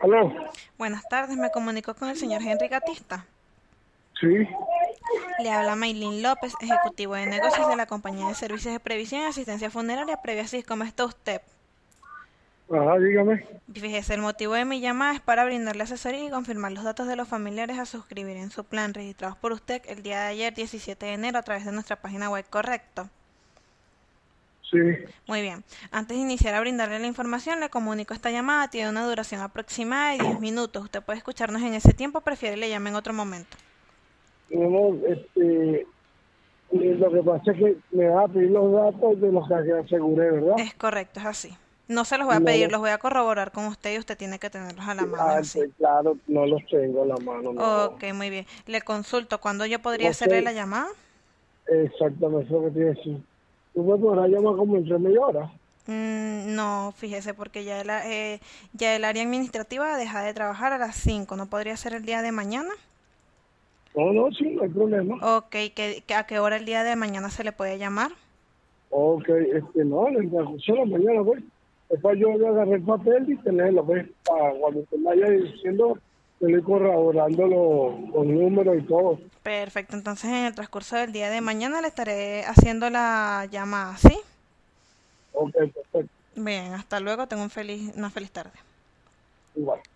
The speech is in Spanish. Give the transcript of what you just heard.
Aló, Buenas tardes, me comunico con el señor Henry Gatista. sí, Le habla Maylin López, ejecutivo de negocios de la compañía de servicios de previsión y asistencia funeraria Previa Asís. ¿Cómo está usted? ajá, dígame. Fíjese, el motivo de mi llamada es para brindarle asesoría y confirmar los datos de los familiares a suscribir en su plan registrados por usted el día de ayer, 17 de enero, a través de nuestra página web, ¿correcto? Sí, Muy bien. Antes de iniciar a brindarle la información, le comunico esta llamada tiene una duración aproximada de 10 minutos. Usted puede escucharnos en ese tiempo, prefiere le llame en otro momento. no, lo que pasa es que me va a pedir los datos de los que aseguré, ¿verdad? Es correcto, es así. No se los voy a No pedir, los, los voy a corroborar con usted y usted tiene que tenerlos a la mano, es así. pues claro, no los tengo en la mano, Ok, no. muy bien. Le consulto, ¿cuándo yo podría No hacerle la sé llamada? exactamente eso que te iba a decir. Tú me podrás llamar como entre media hora. No, fíjese, porque ya el área administrativa deja de trabajar a las 5. ¿No podría ser el día de mañana? No, no, sí, no hay problema. Ok, ¿a qué hora el día de mañana se le puede llamar? Ok, no, en el transcurso de la mañana, pues. Después yo voy a agarrar el papel y tenerlo, pues, para cuando te vaya diciendo, te voy corroborando los números y todo. Perfecto, entonces en el transcurso del día de mañana le estaré haciendo la llamada, ¿sí? Ok, perfecto. Bien, hasta luego, tengo una feliz tarde. Igual.